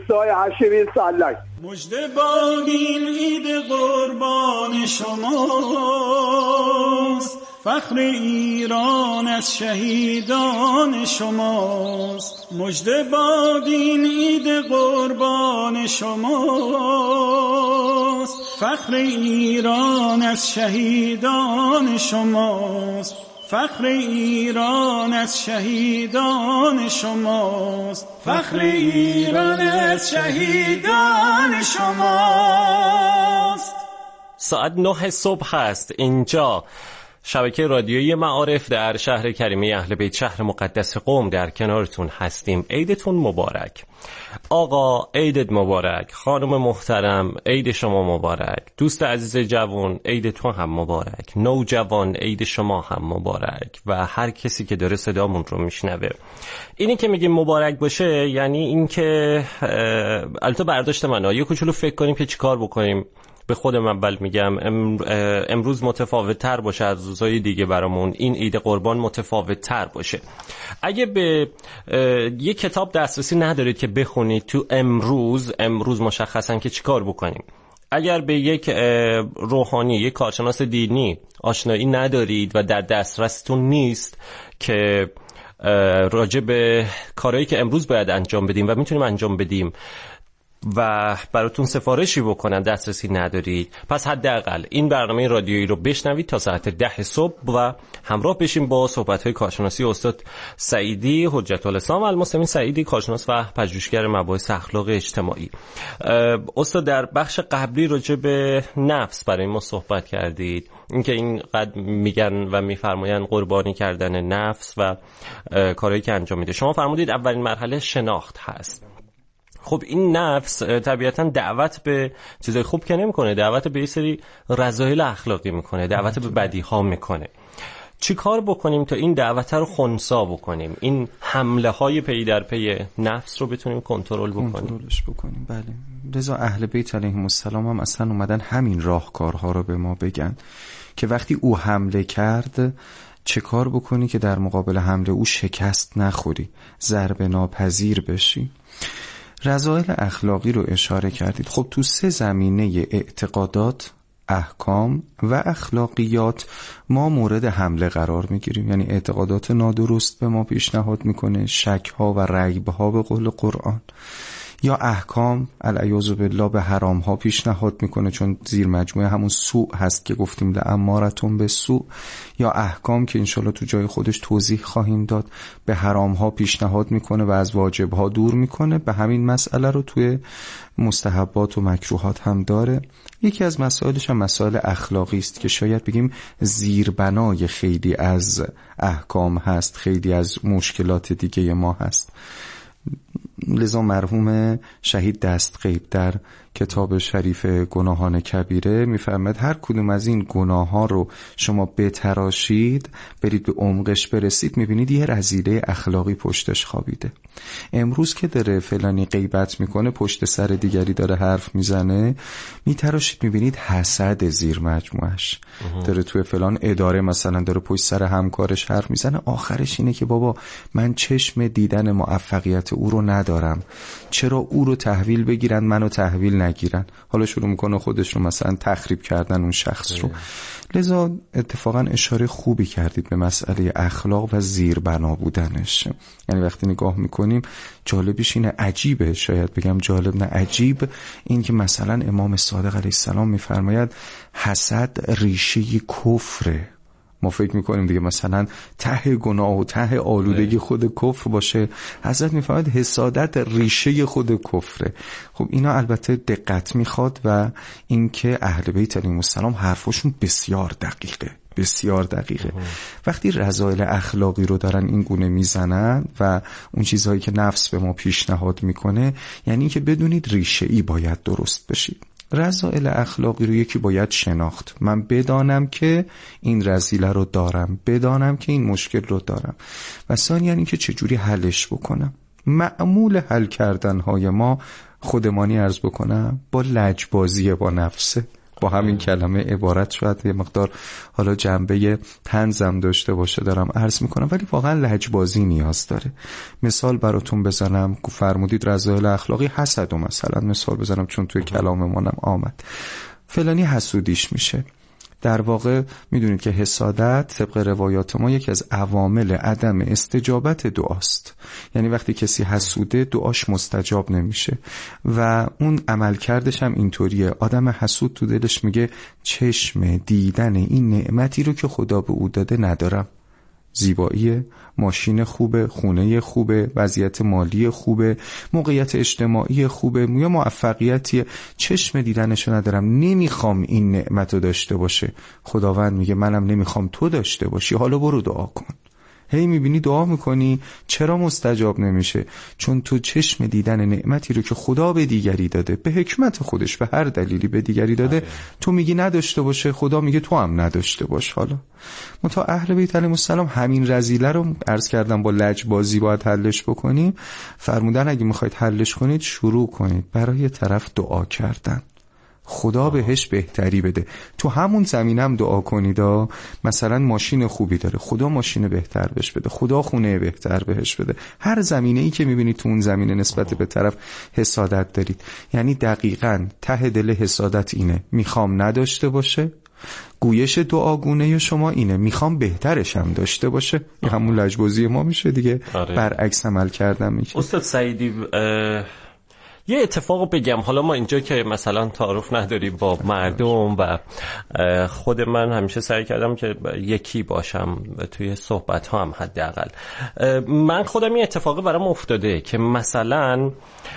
روستای هاشمی سلک. مژده باد این عید قربان شماست، فخر ایران از شهیدان شماست. مژده باد این عید قربان شماست، فخر ایران از شهیدان شماست. فخر ایران از شهیدان شماست. فخر ایران از شهیدان شماست. ساعت 9 صبح هست. اینجا شبکه رادیویی معارف در شهر کریمه اهل بیت، شهر مقدس قم، در کنارتون هستیم. عیدتون مبارک. آقا عیدت مبارک. خانم محترم عید شما مبارک. دوست عزیز جوان عید تو هم مبارک. نوجوان عید شما هم مبارک. و هر کسی که داره صدامون رو میشنوه. اینی که میگیم مبارک باشه یعنی این که البته برداشت منه یه کوچولو فکر کنیم که چیکار بکنیم. به خودم اول میگم امروز متفاوت تر باشه از روزهای دیگه، برامون این عید قربان متفاوت تر باشه. اگه به یک کتاب دسترسی ندارید که بخونید تو امروز مشخصا که چیکار بکنیم. اگر به یک روحانی، یک کارشناس دینی آشنایی ندارید و در دسترستون نیست که راجع به کارهایی که امروز باید انجام بدیم و میتونیم انجام بدیم و براتون سفارشی بکنن، دسترسی ندارید، پس حداقل این برنامه رادیویی رو بشنوید تا ساعت 10 صبح و همراه بشیم با صحبت‌های کارشناسی استاد سعیدی حجت الاسلام المسلمین سعیدی، کارشناس و پژوهشگر مباحث اخلاق اجتماعی. استاد در بخش قبلی راجع به نفس برای ما صحبت کردید، اینکه اینقدر میگن و میفرمایند قربانی کردن نفس و کارهایی که انجام میده. شما فرمودید اولین مرحله شناخت هست. خب این نفس طبیعتاً دعوت به چیزای خوب که نمیکنه، دعوت به یه سری رذایل اخلاقی میکنه، دعوت به بدیها میکنه. چی کار بکنیم تا این دعوت رو خنثی بکنیم، این حمله های پی در پی نفس رو بتونیم کنترلش بکنیم؟ بله، رضا اهل بیت علیهم السلام هم اصلا اومدن همین راهکارها رو به ما بگن که وقتی او حمله کرد چه کار بکنی که در مقابل حمله او شکست نخوری، ضربه ناپذیر بشی. رذایل اخلاقی رو اشاره کردید. خب تو 3 زمینه اعتقادات، احکام و اخلاقیات ما مورد حمله قرار میگیریم. یعنی اعتقادات نادرست به ما پیشنهاد میکنه، شک‌ها و ریب‌ها به قول قرآن، یا احکام العیاذ بالله به حرام‌ها پیشنهاد میکنه، چون زیر مجموعه همون سوء هست که گفتیم لامارتون به سوء، یا احکام که انشالله تو جای خودش توضیح خواهیم داد به حرام‌ها پیشنهاد میکنه و از واجب‌ها دور میکنه. به همین مسئله رو توی مستحبات و مکروهات هم داره. یکی از مسائلش هم مسائل اخلاقی است که شاید بگیم زیربنای خیلی از احکام هست، خیلی از مشکلات دیگه ما هست. لذا مرحوم شهید دستغیب در کتاب شریف گناهان کبیره میفرماید هر کدوم از این گناه ها رو شما بتراشید، برید به عمقش برسید، میبینید یه رذیله اخلاقی پشتش خوابیده. امروز که داره فلانی غیبت میکنه، پشت سر دیگری داره حرف میزنه، میتراشید میبینید حسد زیر مجموعش داره. توی فلان اداره مثلا داره پشت سر همکارش حرف میزنه، آخرش اینه که بابا من چشم دیدن موفقیت او رو ندارم، چرا او رو تحویل بگیرن منو تحویل نگیرن. حالا شروع میکنه خودش رو مثلا تخریب کردن اون شخص رو. لذا اتفاقا اشاره خوبی کردید به مسئله اخلاق و زیربنا بودنش. یعنی وقتی نگاه میکنیم جالبش اینه، عجیبه، شاید بگم جالب نه عجیب، این که مثلا امام صادق علیه السلام میفرماید حسد ریشه کفره. ما فکر میکنیم دیگه مثلا ته گناه و ته آلودگی خود کفر باشه، حضرت میفرماید حسادت ریشه خود کفره. خب اینا البته دقت میخواد و اینکه اهل بیت علیهم السلام حرفشون بسیار دقیقه. وقتی رذایل اخلاقی رو دارن این گونه میزنن و اون چیزهایی که نفس به ما پیشنهاد میکنه، یعنی که بدونید ریشه ای باید درست بشید. رذایل اخلاقی رو یکی باید شناخت، من بدانم که این رذیله رو دارم، بدانم که این مشکل رو دارم، و ثانیاً یعنی که چجوری حلش بکنم. معمول حل کردن های ما خودمانی عرض بکنم با لجبازی با نفسه. با همین کلمه عبارت شاید یه مقدار حالا جنبه طنزم داشته باشه دارم عرض میکنم، ولی واقعا لجبازی نیاز داره. مثال براتون بزنم، فرمودید رذایل اخلاقی حسد و مثلا مثال بزنم چون توی کلام منم آمد، فلانی حسودیش میشه. در واقع میدونید که حسادت طبق روایات ما یکی از عوامل عدم استجابت دعاست. یعنی وقتی کسی حسوده دعاش مستجاب نمیشه و اون عملکردش هم اینطوریه. آدم حسود تو دلش میگه چشم دیدن این نعمتی رو که خدا به او داده ندارم. زیباییه، ماشین خوبه، خونه خوبه، وضعیت مالی خوبه، موقعیت اجتماعی خوبه یا موفقیتیه، چشم دیدنشو ندارم، نمیخوام این نعمت رو داشته باشه. خداوند میگه منم نمیخوام تو داشته باشی، حالا برو دعا کن. هی میبینی دعا میکنی چرا مستجاب نمیشه؟ چون تو چشم دیدن نعمتی رو که خدا به دیگری داده، به حکمت خودش به هر دلیلی به دیگری داده، تو میگی نداشته باشه، خدا میگه تو هم نداشته باش. حالا تا اهل بیت علیهم السلام همین رذیله رو عرض کردم با لجبازی باید حلش بکنیم. فرمودن اگه میخواید حلش کنید شروع کنید برای طرف دعا کردن، خدا بهش بهتری بده. تو همون زمینم دعا کنید. مثلا ماشین خوبی داره، خدا ماشین بهتر بهش بده، خدا خونه بهتر بهش بده. هر زمینه‌ای که میبینید تو اون زمینه نسبت به طرف حسادت دارید، یعنی دقیقاً ته دل حسادت اینه میخوام نداشته باشه، گویش دعاگونه شما اینه میخوام بهترش هم داشته باشه. این همون لجبازی ما میشه دیگه. برعکس عمل کردن میشه. استاد سعیدی یه اتفاق بگم، حالا ما اینجا که مثلا تعارف نداریم با مردم و خود من همیشه سعی کردم که یکی باشم توی صحبت ها هم حداقل. من خودم این اتفاقی برام افتاده که مثلا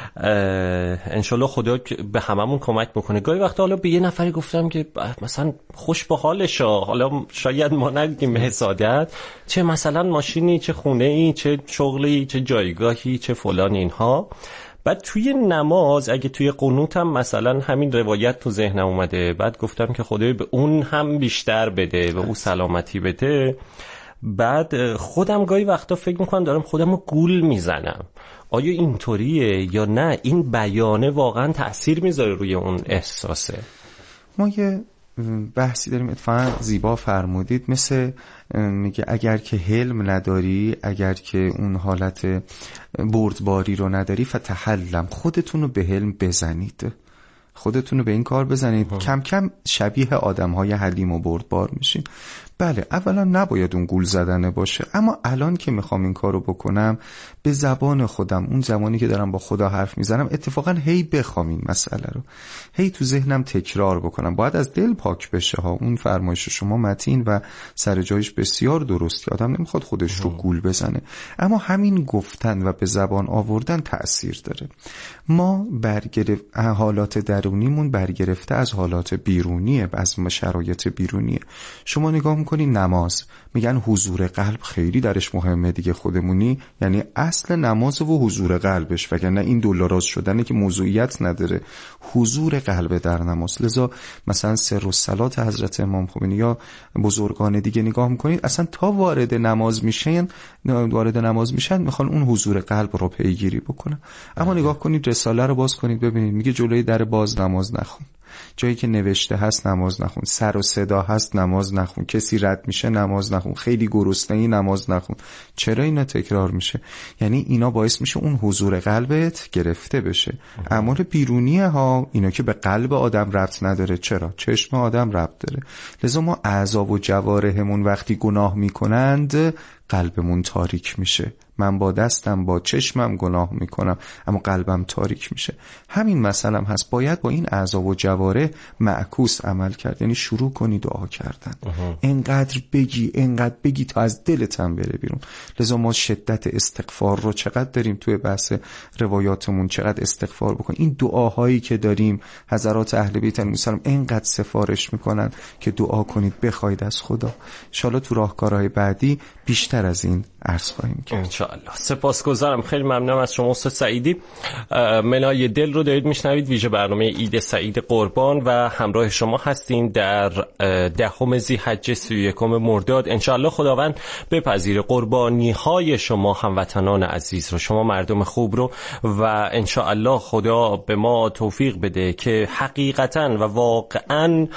انشالله خدا به هممون کمک میکنه. گاهی وقتا حالا به یه نفری گفتم که مثلا خوش به حالش، حالا شاید ما نگیم حسادت، چه مثلا ماشینی، چه خونه‌ای، چه شغلی، چه جایگاهی، چه فلان اینها. بعد توی نماز اگه توی قنوت هم مثلا همین روایت تو ذهنم اومده، بعد گفتم که خدای به اون هم بیشتر بده، به اون سلامتی بده. بعد خودم گاهی وقتا فکر میکنم دارم خودم رو گول میزنم. آیا اینطوریه یا نه این بیانه واقعا تأثیر میذاره روی اون احساسه؟ ما یه بحثی داریم اتفاقا زیبا فرمودید، مثل میگه اگر که حلم نداری، اگر که اون حالت بردباری رو نداری، فتحلم، خودتون رو به حلم بزنید، خودتون رو به این کار بزنید. کم کم شبیه آدم‌های حلیم و بردبار میشین. بله اولا نباید اون گول زدنه باشه، اما الان که میخوام این کارو بکنم به زبان خودم، اون زمانی که دارم با خدا حرف میزنم، اتفاقا هی بخوام این مسئله رو، هی تو ذهنم تکرار بکنم. باید از دل پاک بشه ها. اون فرمایش شما متین و سر جایش بسیار درست که آدم نمیخواد خودش رو گول بزنه، اما همین گفتن و به زبان آوردن تأثیر داره. ما حالات درونیمون برگرفته از حالات بیرونیه، از شرایط بیرونیه. شما نگاه کنی نماز، میگن حضور قلب خیلی درش مهمه دیگه. خودمونی یعنی اصل نماز و حضور قلبش، وگرنه این دولاراز شدنه که موضوعیت نداره. حضور قلب در نماز. لذا مثلا سر الصلات حضرت امام خمینی یا بزرگان دیگه نگاه میکنید، اصلا تا وارد نماز میشن میخوان اون حضور قلب رو پیگیری بکنن. اما نگاه کنید رساله رو باز کنید ببینید، میگه جلوی در باز نماز نخون، جایی که نوشته هست نماز نخون، سر و صدا هست نماز نخون، کسی رد میشه نماز نخون، خیلی گرسنه‌ای نماز نخون. چرا اینا تکرار میشه؟ یعنی اینا باعث میشه اون حضور قلبت گرفته بشه. اعمال بیرونیه ها، اینا که به قلب آدم ربط نداره. چرا؟ چشم آدم ربط داره. لذا ما اعضا و جوارحمون وقتی گناه میکنند قلبمون تاریک میشه. من با دستم با چشمم گناه میکنم اما قلبم تاریک میشه. همین مسئله هست، باید با این اعضا و جوارح معکوس عمل کرد. یعنی شروع کنی دعا کردن، انقدر بگی تا از دلت هم بره بیرون. لذا ما شدت استغفار رو چقدر داریم توی بحث روایاتمون، چقدر استغفار بکنیم. این دعاهایی که داریم حضرات اهل بیت علیهم السلام انقدر سفارش میکنن که دعا کنید، بخواید از خدا. ان شاءالله تو راهکارهای بعدی بیشتر بیشتر از این عرض خواهیم کرد انشاءالله. سپاسگزارم، خیلی ممنونم از شما استاد سعیدی. منای دل رو دارید میشنوید، ویژه برنامه عید سعید قربان و همراه شما هستیم در 10 ذی‌حجه 31 مرداد. انشاءالله خداوند بپذیره قربانی های شما هموطنان عزیز رو، شما مردم خوب رو، و انشاءالله خدا به ما توفیق بده که حقیقتاً و واقعاً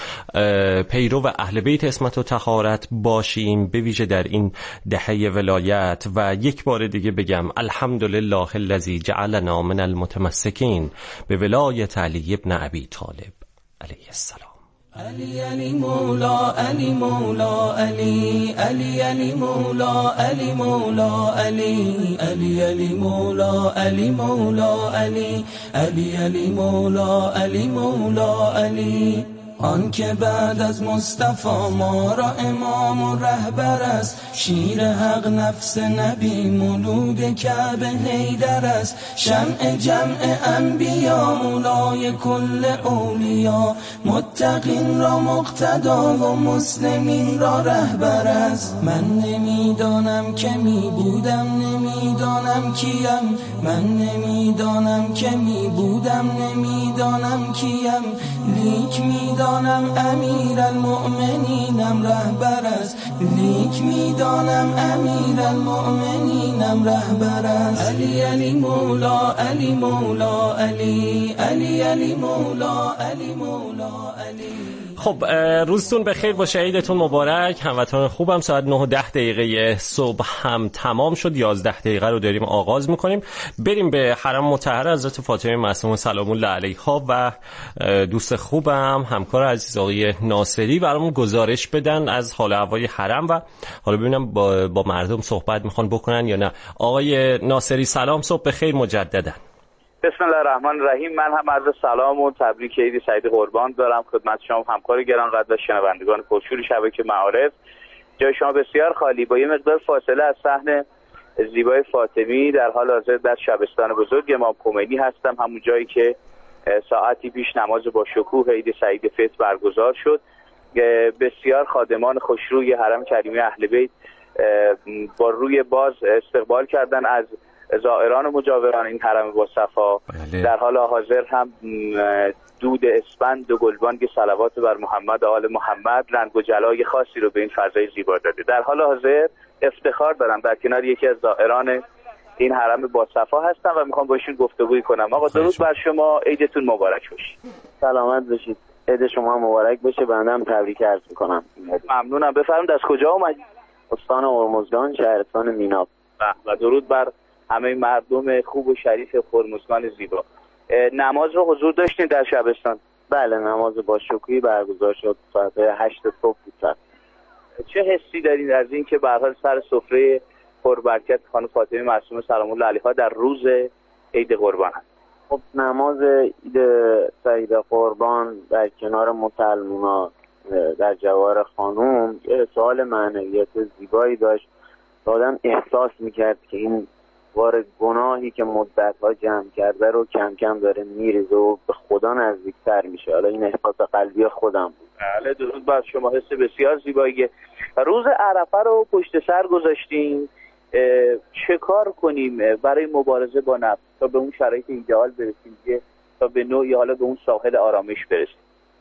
پیرو اهل بیت عصمت و طهارت باشیم، به ویژه در این دهه ولایت. و یک بار دیگه بگم الحمدلله الذی جعلنا من المتمسکین به ولایت علی ابن ابی طالب علیه السلام. علی علی مولا علی مولا علی علی علی مولا علی مولا علی علی علی مولا علی مولا علی علی علی مولا علی مولا علی. آن که بعد از مصطفی ما را امام و رهبر است، شیر حق نفس نبی مولود کعبه حیدر است، شمع جمع انبیا مولای کل اولیا، متقین را مقتدا و مسلمین را رهبر است. من نمیدانم که می بودم، نمیدانم کیم، من نمیدانم که می بودم، نمیدانم کیم، لیک میدانم امیر المؤمنینم رهبر است، لیک میدانم امیر المؤمنینم رهبر است. علی علی مولا علی مولا علی علی علی مولا علی مولا علی. خب روزتون بخیر باشه، عیدتون مبارک هموطنان خوبم. ساعت 9:10 صبح هم تمام شد، 11 دقیقه رو داریم آغاز میکنیم. بریم به حرم مطهر حضرت فاطمه معصومه سلام الله علیها و دوست خوبم همکار عزیز آقای ناصری برامون گزارش بدن از حال هوای حرم و حالا ببینم با مردم صحبت میخوان بکنن یا نه. آقای ناصری سلام، صبح بخیر مجددا. بسم الله الرحمن الرحیم. من هم عرض سلام و تبریک عید سعید قربان دارم خدمت شما همکار گرانقدر و شنوندگان پرشور شبکه معارف. جای شما بسیار خالی، با یه مقدار فاصله از صحن زیبای فاطمی در حال حاضر در شبستان بزرگ امام خمینی هستم، همون جایی که ساعتی پیش نماز با شکوه عید سعید فطر برگزار شد. بسیار خادمان خوشروی حرم کریمه اهل بیت با روی باز استقبال کردن از زائران و مجاوران این حرم با صفا. در حال حاضر هم دود اسفند و گلبانگ صلوات بر محمد و آل محمد رنگ و جلای خاصی رو به این فضای زیبا داده. در حال حاضر افتخار دارم در کنار یکی از زائران این حرم با صفا هستم و میخوام با ایشون گفتگوی کنم. آقا درود بر شما، عیدتون مبارک باشه. سلامت باشید، عید شما مبارک باشه. بنده هم تبریک عرض میکنم. ممنونم. بفرمایید از کجا اومدید؟ استان هرمزگان، شهرستان میناب. و درود بر همه مردم خوب و شریف هرمزگان زیبا. نماز رو حضور داشتین در شبستان؟ بله، نماز با شکوهی برگزار شد ساعت 8 صبح بود. چه حسی دارین از این که به هر حال سر سفره پربرکت خانم فاطمه معصومه سلام الله علیها در روز عید قربان هست؟ خب نماز عید سعید قربان در کنار مسلمان‌ها در جوار خانم یه سوال معنویت زیبایی داشت. آدم احساس میکرد که این وارد گناهی که مدت‌ها جمع کرده رو کم کم داره میریزه و به خدا نزدیکتر میشه. حالا این احساس قلبی خودم بود. بله درود بر شما، حس بسیار زیباییه. روز عرفه رو پشت سر گذاشتیم، چه کار کنیم برای مبارزه با نفس تا به اون شرایط ایدئال برسیم که تا به نوعی حالا به اون ساحل آرامش برسیم؟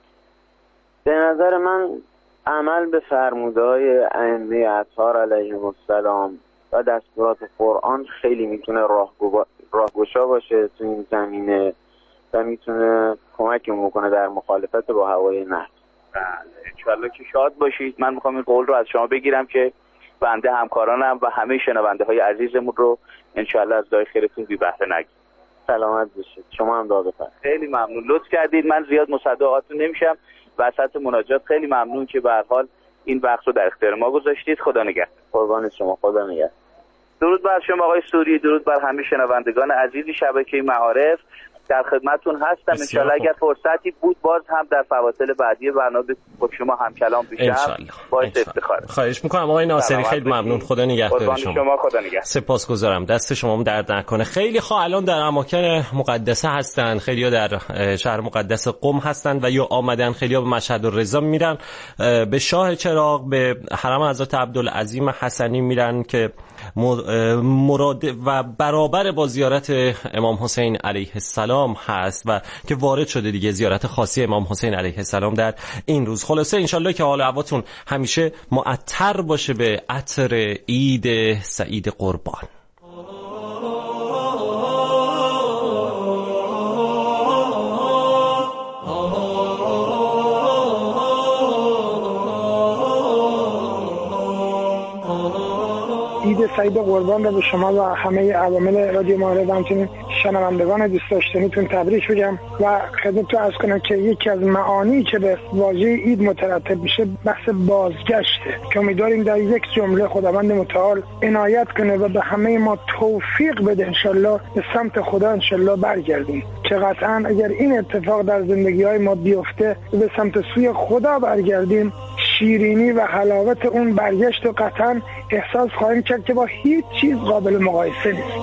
به نظر من عمل به فرمودهای ائمه اطهار علیهم السلام و دستورات قرآن خیلی میتونه راهگشا باشه تو این زمینه و میتونه کمکمون بکنه در مخالفت با هوای نفس. بله انشالله که شاد باشید. من میخوام این قول رو از شما بگیرم که بنده همکارانم و همه شنونده های عزیزمون رو انشالله از دعای خیرتون بی بهره نگیریم. سلامت باشید. شما هم دعا بفرمایید. خیلی ممنون، لطف کردید. من زیاد مصدقاتون نمیشم. وسط مناجات خیلی ممنون که به هر حال این وقت رو در اختیار ما گذاشتید. خدا نگهدار. قربان شما، خدا نگهدار. درود بر شما آقای سوری، درود بر همه شنوندگان عزیز شبکه معارف. در خدمتتون هستم. انشالله اگر فرصتی بود باز هم در فواصل بعدی برنامه با شما هم کلام بشم باعث افتخاره. خواهش میکنم آقای ناصری، خیلی ممنون. خدا نگهدار شما. خدا نگهدار. سپاسگزارم، دست شما درد نکنه. خیلی ها الان در اماکن مقدسه هستن، خیلی ها در شهر مقدس قم هستن و یا آمدن، خیلی ها به مشهد الرضا میرن، به شاه چراغ، به حرم حضرت عبدالعظیم حسنی میرن که مراد و برابر با زیارت امام حسین علیه السلام هست و که وارد شده دیگه زیارت خاصی امام حسین علیه السلام در این روز. خلاصه انشالله که حال هواتون همیشه معطر باشه به عطر عید سعید قربان. عید سعید قربان رو به شما و همه عوامل رادیو معارف همچنین شنوندگان دوست داشتنیتون تبریک بگم و خدمتتون عرض کنم که یکی از معانی که به واژه عید مترتب میشه بحث بازگشته که امیدواریم در یک جمله خداوند متعال عنایت کنه و به همه ما توفیق بده انشالله به سمت خدا انشالله برگردیم، که قطعا اگر این اتفاق در زندگی‌های ما بیفته به سمت سوی خدا برگردیم، شیرینی و حلاوت اون برگشت رو قطعا احساس خواهیم کرد که با هیچ چیز قابل مقایسه نیست.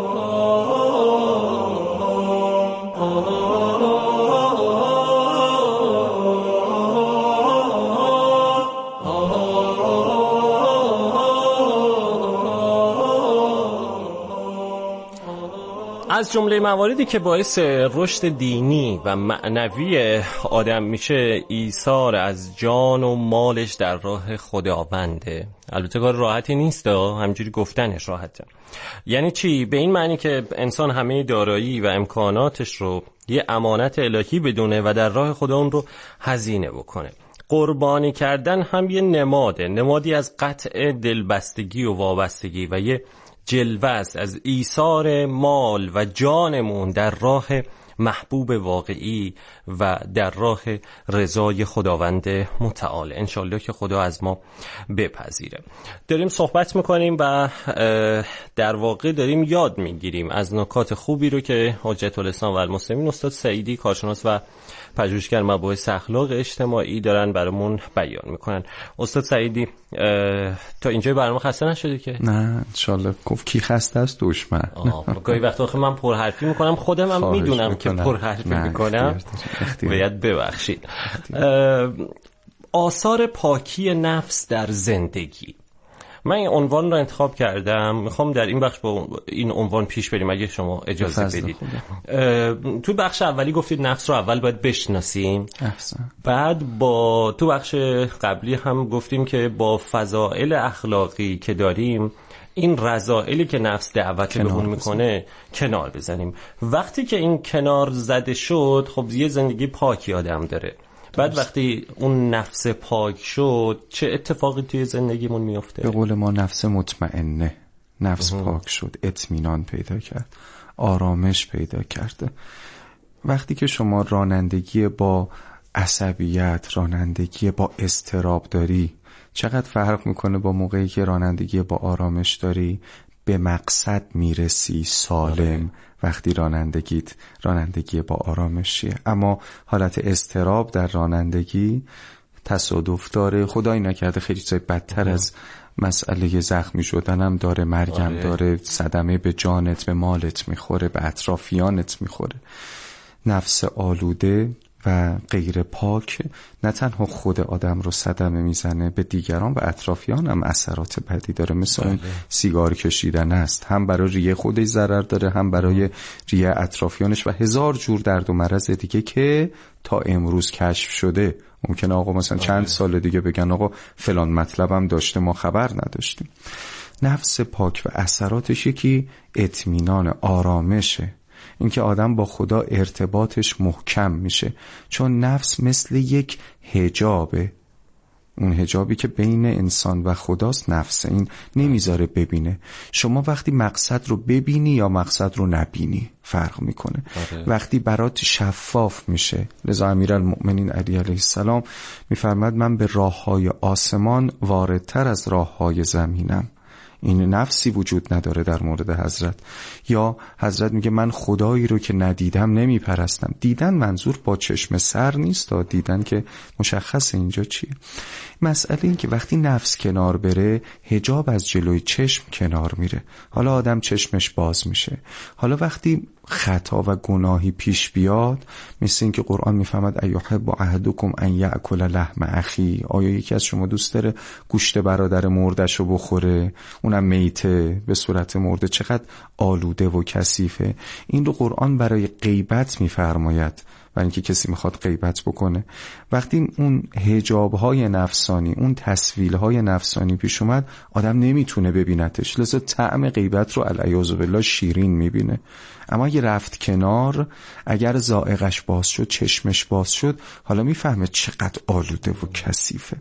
از جمله مواردی که باعث رشد دینی و معنوی آدم میشه ایثار از جان و مالش در راه خداونده. البته کار راحتی نیست، همینجوری گفتنش راحته. یعنی چی؟ به این معنی که انسان همه دارایی و امکاناتش رو یه امانت الهی بدونه و در راه خدا اون رو هزینه بکنه. قربانی کردن هم یه نمادی از قطع دلبستگی و وابستگی و یه جلوه است از ایثار مال و جانمون در راه محبوب واقعی و در راه رضای خداوند متعال. انشالله که خدا از ما بپذیره. داریم صحبت میکنیم و در واقع داریم یاد میگیریم از نکات خوبی رو که حجت الاسلام و المسلمین استاد سعیدی، کارشناس و پژوهشگر مباحث اخلاق اجتماعی، دارن برامون بیان میکنن. استاد سعیدی تا اینجای برنامه خسته نشدی که؟ نه انشالله. گفت کی خسته است؟ دشمن. گاهی وقتا من پرحرفی میکنم، خودم هم میدونم که پرحرفی میکنم، باید ببخشید. آثار پاکی نفس در زندگی، من این عنوان رو انتخاب کردم، میخوام در این بخش با این عنوان پیش بریم اگه شما اجازه بدید. تو بخش اولی گفتید نفس رو اول باید بشناسیم، بعد تو بخش قبلی هم گفتیم که با فضائل اخلاقی که داریم این رذائلی که نفس دعوت بهمون میکنه کنار بزنیم. وقتی که این کنار زده شد، خب یه زندگی پاکی آدم داره. بعد وقتی اون نفس پاک شد چه اتفاقی توی زندگیمون میفته؟ به قول ما نفس مطمئنه. نفس پاک شد، اطمینان پیدا کرد، آرامش پیدا کرده. وقتی که شما رانندگی با عصبیت، رانندگی با اضطراب داری، چقدر فرق میکنه با موقعی که رانندگی با آرامش داری؟ به مقصد میرسی سالم وقتی رانندگی با آرامشیه. اما حالت اضطراب در رانندگی تصادف داره، خدایی نکرده خیلی چیزای بدتر از مسئله زخمی شدنم داره، مرگم داره، صدمه به جانت، به مالت میخوره، به اطرافیانت میخوره. نفس آلوده و غیر پاک نه تنها خود آدم رو صدمه میزنه، به دیگران و اطرافیان هم اثرات بدی داره. مثل اون سیگار کشیدن است، هم برای ریه خودش ضرر داره، هم برای ریه اطرافیانش و هزار جور درد و مرض دیگه که تا امروز کشف شده. ممکنه آقا مثلا چند سال دیگه بگن آقا فلان مطلبم داشته ما خبر نداشتیم. نفس پاک و اثراتش یکی اطمینان، آرامشه، اینکه آدم با خدا ارتباطش محکم میشه، چون نفس مثل یک حجابه. اون حجابی که بین انسان و خداست نفس، این نمیذاره ببینه. شما وقتی مقصد رو ببینی یا مقصد رو نبینی فرق میکنه. وقتی برات شفاف میشه. لذا امیرالمؤمنین علی علیه السلام میفرماد من به راههای آسمان واردتر از راههای زمینم. این نفسی وجود نداره در مورد حضرت. یا حضرت میگه من خدایی رو که ندیدم نمیپرستم. دیدن منظور با چشم سر نیست، دیدن که مشخص اینجا چیه. مسئله این که وقتی نفس کنار بره، حجاب از جلوی چشم کنار میره. حالا آدم چشمش باز میشه. حالا وقتی خطا و گناهی پیش بیاد، مثل این که قرآن میفهمد ایحب احدکم ان یأکل لحم اخی، آیا یکی از شما دوست داره گوشت برادر مردش رو بخوره، اونم میته به صورت مرده؟ چقدر آلوده و کثیفه. این رو قرآن برای غیبت میفرماید، برای اینکه کسی میخواد غیبت بکنه. وقتی اون حجاب‌های نفسانی، اون تسویل‌های نفسانی پیش اومد، آدم نمیتونه ببینتش، لذا طعم غیبت رو العیاذ بالله شیرین میبینه. اما اگه رفت کنار، اگر ذائقش باز شد، چشمش باز شد، حالا میفهمه چقدر آلوده و کثیفه.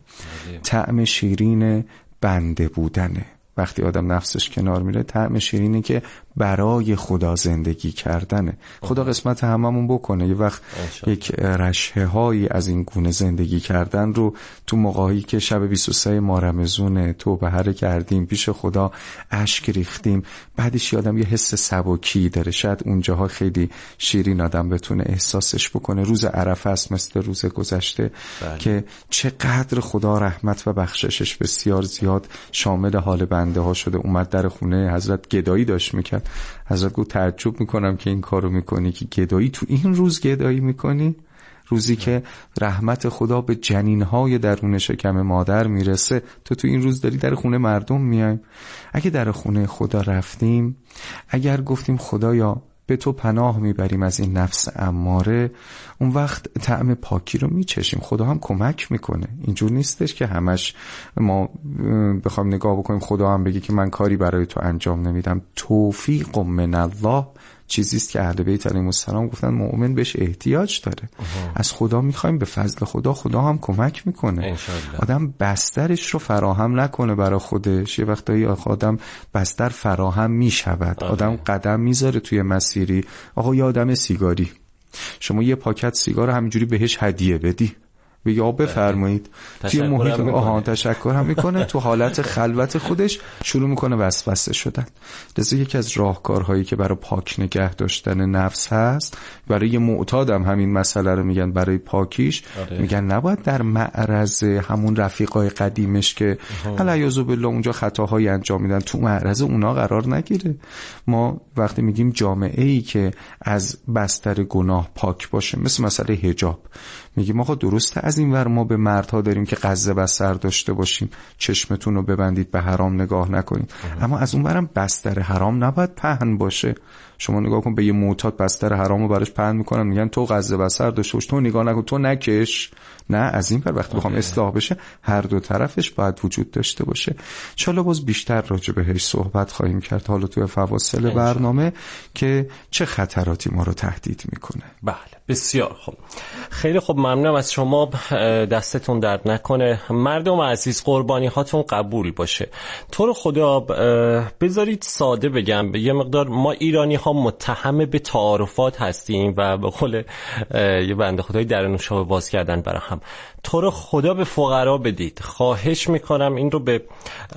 طعم شیرین بنده بودنه. وقتی آدم نفسش کنار میره، طعم شیرینه که برای خدا زندگی کردنه. خدا قسمت هممون بکنه یه وقت یک رشحه هایی از این گونه زندگی کردن رو تو موقعی که شب 23 ماه رمضان توبه هر کردیم، پیش خدا اشک ریختیم، بعدش آدم یه حس سبکی داره، شاید اونجاها خیلی شیرین آدم بتونه احساسش بکنه. روز عرفه است مثل روز گذشته که چقدر خدا رحمت و بخششش بسیار زیاد شامل حال بنده ها شده. اومد در خونه حضرت، گدایی داشت میکرد. حضرت گفت تعجب میکنم که این کارو میکنی، که گدایی تو این روز گدایی میکنی؟ روزی که رحمت خدا به جنینهای درون شکم مادر میرسه، تو این روز داری در خونه مردم میایم. اگه در خونه خدا رفتیم، اگر گفتیم خدایا به تو پناه میبریم از این نفس اماره، اون وقت طعم پاکی رو میچشیم. خدا هم کمک میکنه. اینجور نیستش که همش ما بخوایم نگاه بکنیم خدا هم بگه که من کاری برای تو انجام نمیدم. توفیق من الله چیزیست که اهل بیت علیهم السلام گفتن مؤمن بهش احتیاج داره. از خدا میخوایم، به فضل خدا هم کمک میکنه. آدم بسترش رو فراهم نکنه برای خودش. یه وقتایی آدم بستر فراهم میشود، آدم قدم میذاره توی مسیری. آقا یه آدم سیگاری، شما یه پاکت سیگار همینجوری بهش هدیه بدی، بگی آقا بفرمایید، توی محیط تشکر هم میکنه، تو حالت خلوت خودش شروع میکنه وسوسه شدن. لذا یکی از راهکارهایی که برای پاک نگه داشتن نفس هست، برای معتادم همین مسئله رو میگن، برای پاکیش میگن نباید در معرض همون رفیقای قدیمش که علیاذ بالله اونجا خطاهایی انجام میدن، تو معرض اونا قرار نگیره. ما وقتی میگیم جامعه ای که از بستر گناه پاک باشه، مثل مسئله حجاب، میگیم آقا درسته از این ور ما به مردها داریم که غض بصر داشته باشیم، چشمتون رو ببندید، به حرام نگاه نکنید، اما از اون ورم بستر حرام نباید پهن باشه. شما نگاه کن به یه معتاد بستر حرامو براش پهن میکنن، میگن تو غض بصر داشته باش، تو نگاه نکن، تو نکش. نه، از این ور وقتی بخوام اصلاح بشه، هر دو طرفش باید وجود داشته باشه. انشالله باز بیشتر راجع بهش صحبت خواهیم کرد حالا توی فواصل برنامه که چه خطراتی ما رو تهدید میکنه. بله، بسیار خوب. خیلی خوب، ممنونم از شما، دستتون درد نکنه. مردم عزیز، قربانی هاتون قبول باشه. تو رو خدا بذارید ساده بگم، یه مقدار ما ایرانی ها متهم به تعارفات هستیم و به قول یه بنده خدایی درونشو باز کردن برای هم. تو رو خدا به فقرا بدید، خواهش میکنم این رو به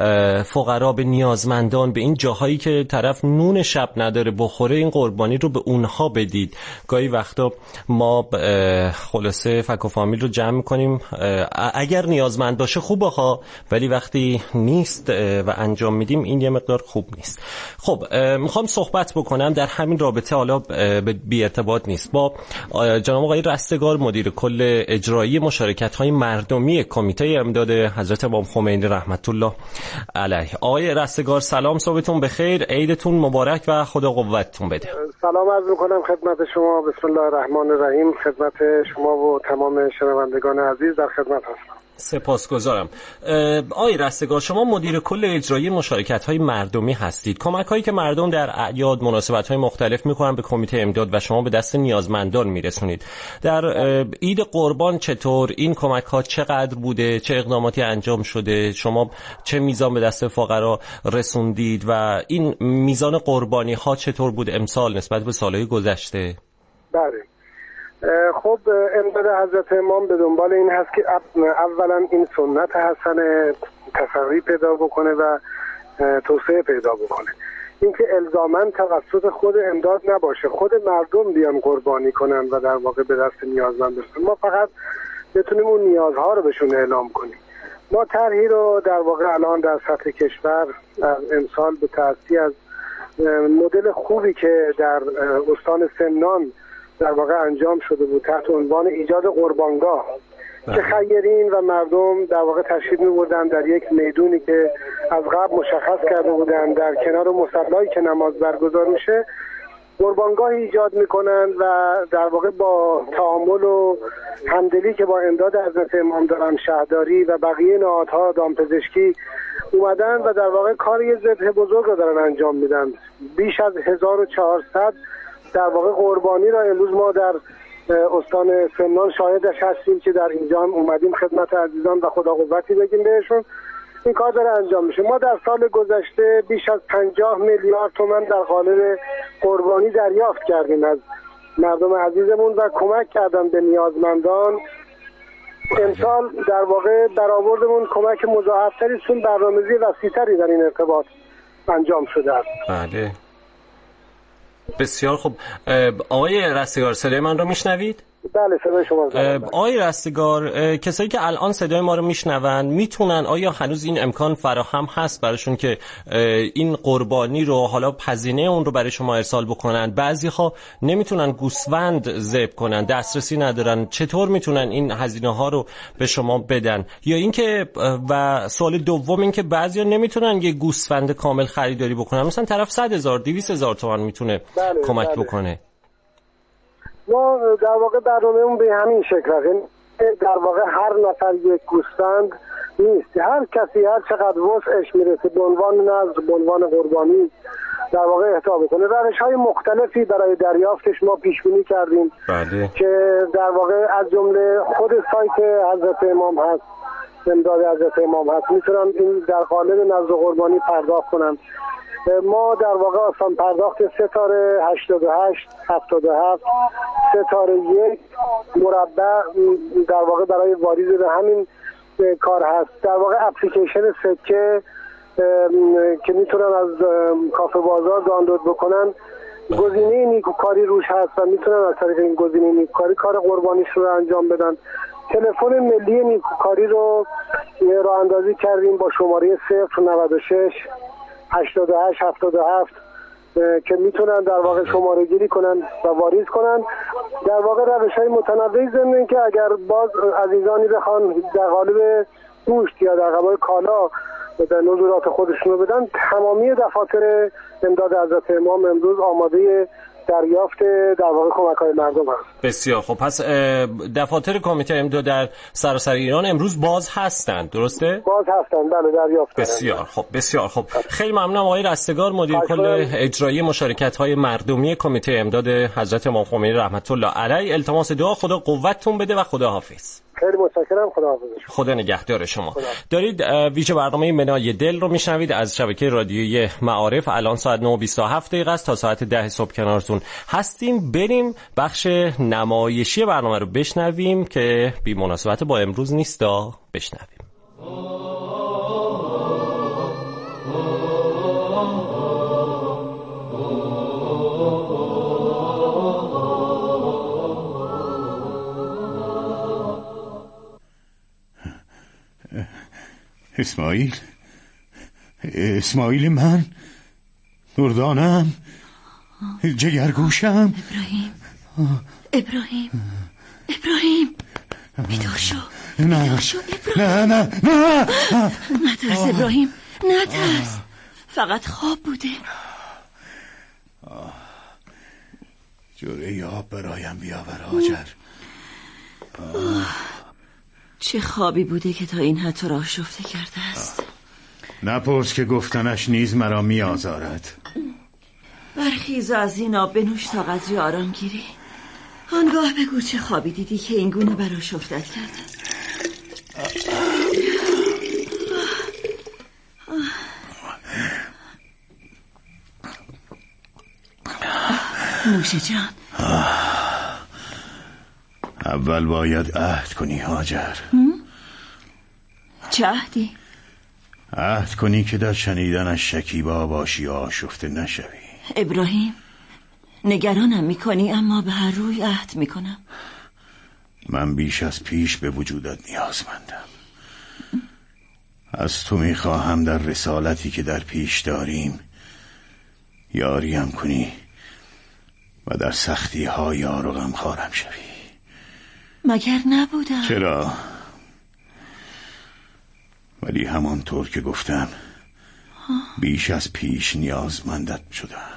فقرا، به نیازمندان، به این جاهایی که طرف نون شب نداره بخوره، این قربانی رو به اونها بدید. گاهی وقتا ما خلاصه فک و فامیل رو جمع میکنیم، اگر نیازمند باشه خوبه ها، ولی وقتی نیست و انجام میدیم این یه مقدار خوب نیست. خب میخوام صحبت بکنم در همین رابطه، حالا بی ارتباط نیست، با جناب آقای رستگار، مدیر کل اجرایی مشارکت‌های مردمی کمیته امداد حضرت امام خمینی رحمت الله علیه. آقای رستگار سلام، صبحتون بخیر، عیدتون مبارک و خدا قوتتون بده. سلام عرض میکنم خدمت شما، بسم الله الرحمن الرحیم، خدمت شما و تمام شنوندگان عزیز در خدمت هستم. سپاسگزارم. آقای رستگار، شما مدیر کل اجرایی مشارکت‌های مردمی هستید. کمک‌هایی که مردم در اعیاد، مناسبت‌های مختلف می‌کنن به کمیته امداد و شما به دست نیازمندان میرسونید. در عید قربان چطور این کمک‌ها چقدر بوده؟ چه اقداماتی انجام شده؟ شما چه میزان به دست فقرا رسوندید و این میزان قربانی‌ها چطور بود امسال نسبت به سال‌های گذشته؟ بله. خب امداد حضرت امام به دنبال این هست که اولا این سنت حسن تسری پیدا بکنه و توسعه پیدا بکنه. اینکه الزاماً توسط خود امداد نباشه، خود مردم بیان قربانی کنن و در واقع به دست نیازمند برسن. ما فقط بتونیم اون نیازها رو بهشون اعلام کنیم. ما طرحی رو در واقع الان در سطح کشور امسال به تأسیس از مدل خوبی که در استان سمنان در واقع انجام شده بود تحت عنوان ایجاد قربانگاه که خیرین و مردم در واقع تشریف می‌بردن در یک میدونی که از قبل مشخص کرده بودن در کنار مصلی که نماز برگزار میشه قربانگاه ایجاد میکنن و در واقع با تعامل و همدلی که با امداد حضرت امام دارن شهرداری و بقیه نهادها دامپزشکی اومدن و در واقع کار یه ذبح بزرگ رو دارن انجام میدن. بیش از 1400 در واقع قربانی را امروز ما در استان سمنان شاهدش هستیم که در اینجا اومدیم خدمت عزیزان و خدا قوتی بگیم بهشون. این کار داره انجام میشه. ما در سال گذشته بیش از 50 میلیارد تومان در قالب قربانی دریافت کردیم از مردم عزیزمون و کمک کردن به نیازمندان. امسال در واقع برآوردمون کمک مضاعفتری سون برنامه‌ریزی وسیع‌تری در این ارتباط انجام شده است. بله بسیار خوب. آقای رستگار صدای من رو میشنوید؟ بله صدای شما. آقای رستگار، کسایی که الان صدای ما رو میشنون میتونن، آیا هنوز این امکان فراهم هست براشون که این قربانی رو حالا هزینه اون رو برای شما ارسال بکنن؟ بعضی‌ها نمیتونن گوسفند ذبح کنن، دسترسی ندارن، چطور میتونن این هزینه ها رو به شما بدن؟ یا اینکه و سوال دوم این که بعضیا نمیتونن یه گوسفند کامل خریداری بکنن، مثلا طرف 100,000 200,000 تومان میتونه کمک بکنه. ما در واقع برنامه‌مون به همین شکل است. در واقع هر نفر یک گوسفند نیست، هر کسی هر چقدر وسعش میرسه به عنوان نذر، به عنوان قربانی در واقع اهدا بکنه. روش‌های مختلفی برای دریافتش ما پیش بینی کردیم که در واقع از جمله خود سایت حضرت امام هست، امداد حضرت امام هست، میتونن این در قالب نذر قربانی پرداخت کنن. ما در واقع آسان پرداخت ستاره 88 77 ستاره 1 مربع در واقع برای واریز به همین کار هست. در واقع اپلیکیشن سکه که میتونن از کافه بازار دانلود بکنن، گزینه نیکوکاری روش هست و میتونن از طریق این گزینه نیکوکاری کار قربانیش رو انجام بدن. تلفن ملی نیکوکاری رو راه اندازی کردیم با شماره 096 88 77 که میتونن در واقع شماره گیری کنن و واریز کنن. در واقع روش‌های متنوعی ضمن که اگر باز عزیزانی بخوان در قالب گوشت یا در قالب کالا در نزولات خودشون رو بدن، تمامی دفاتر امداد حضرت امام امروز آماده دریافت در واقع کمک‌های مردم هست. بسیار خب. پس دفاتر کمیته امداد در سراسر ایران امروز باز هستند، درسته؟ باز هستند، بله، دریافت. بسیار خب، بسیار خب. خیلی ممنونم آقای رستگار، مدیر کل اجرایی مشارکت‌های مردمی کمیته امداد حضرت امام خمینی رحمت الله علیه. التماس دعا، خدا قوتتون بده و خدا حافظ. خیلی متشکرم، خدا حافظ. خدا نگهدار شما. دارید ویژه برنامه منای دل رو میشنوید از شبکه رادیویی معارف. الان ساعت 9:27 است، تا ساعت 10 صبح کنارتون هستیم. بریم بخش نمایشی برنامه رو بشنویم که بی مناسبت با امروز نیست، بشنویم. اسماعیل من، دردانم، جگرگوشم. ابراهیم بیدار شو. نه نترس ابراهیم، نترس، فقط خواب بوده. جوره آب برایم بیاور هاجر. چه خوابی بوده که تا این حد تو را آشفته کرده است؟ نپرس که گفتنش نیز مرا می آزارد. برخیز از این آب بنوش تا قدری آرام گیری. آنگاه بگو چه خوابی دیدی که این گونه بر آشفتت کرده. نوش جان. اول باید عهد کنی هاجر. چه عهدی؟ عهد کنی که در شنیدنش شکیبا باشی و آشفته نشوی. ابراهیم، نگرانم میکنی، اما به هر روی عهد میکنم. من بیش از پیش به وجودت نیازمندم. از تو میخواهم در رسالتی که در پیش داریم یاریم کنی و در سختی ها یار و غمخوارم شوی. مگر نبودم؟ چرا؟ ولی همانطور که گفتم بیش از پیش نیازمندت شدم.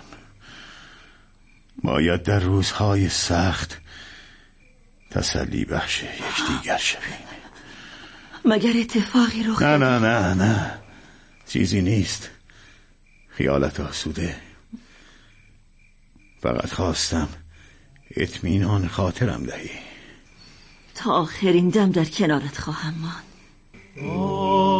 باید در روزهای سخت تسلی بخش یکدیگر شویم. مگر اتفاقی رخ نه نه نه نه، چیزی نیست. خیالت آسوده. فقط خواستم اطمینان خاطرم دهی. تا آخرین دم در کنارت خواهم ماند.